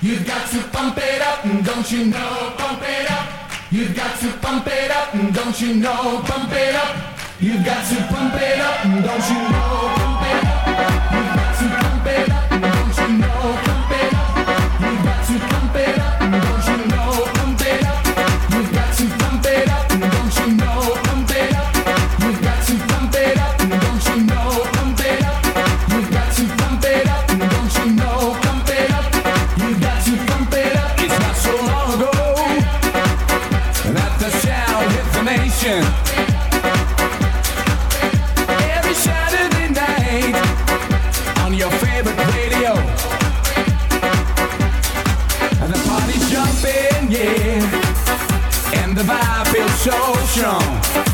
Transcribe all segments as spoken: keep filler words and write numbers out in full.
You've got to pump it up, don't you know? Pump it up. You've got to pump it up, don't you know? Pump it up. You've got to pump it up, don't you know? Pump it up. You've got to pump it up, don't you know? Pump it up. You've got to pump it up, don't you know? Pump it up. You've got to pump it up, don't you know? Pump it up. You've got to pump it up, don't you know? Pump it up. You've got to pump it up, don't you know? Pump it up. You've got to pump it up. It's not so long ago that the sound hit the nation. Every Saturday night on your favorite radio, and the party's jumping, yeah, and the vibe feels so strong.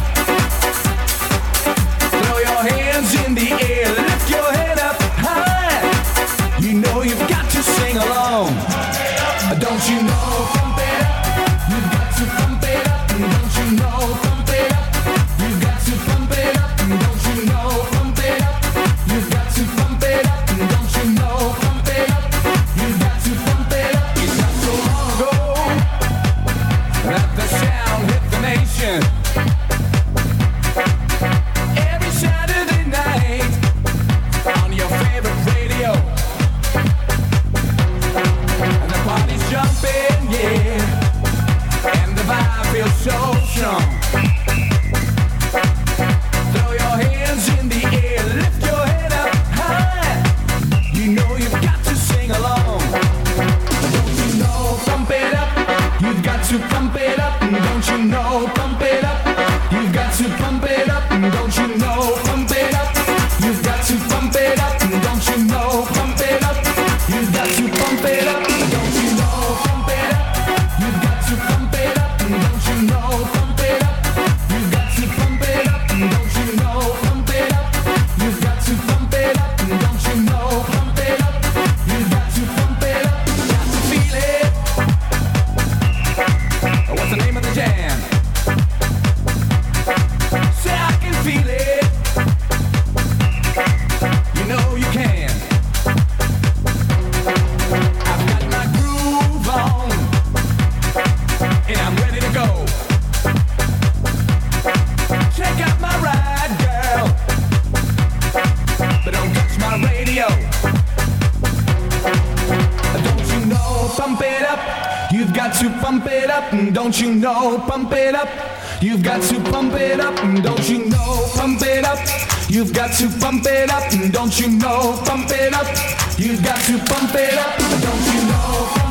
Throw your hands in the air, lift your head up high. You know you've got to sing along. Don't you know? Pump it up. You've got to pump it up, don't you know? Pump it up. You've got to pump it up, don't you know? Pump it up. You've got to pump it up, don't you know? Pump it up. You've got to pump it up. It's not so long ago that the sound hit the nation. Every Saturday night on your favorite radio, and the party's jumping, yeah, and the vibe feels so strong. Throw your hands in the air, lift your head up high. You know you've got to sing along. Don't you know? Pump it up. You've got to pump it up, don't you know? Pump it up. You've got to pump it up, don't you know? Pump it up. You've got to pump it up, don't you know? Pump it up. You've got to pump it up, don't you know? Pump it up. You've got to pump it up, don't you know? Pump it up. You've got to pump it up, don't you know? Pump it up. You've got to pump it up, don't you know? Pump it up. You've got to pump it up. Got to feel it. What's the name of the jam? Say I can feel it. You know you can. I've got my groove on, and I'm ready to go. Check out my ride, girl, but don't touch my radio. Don't you know? Pump it up. You've got to pump it up, don't you know? Pump it up. You've got to pump it up, don't you know? Pump it up. You've got to pump it up, don't you know? Pump it up. You've got to pump it up, don't you know?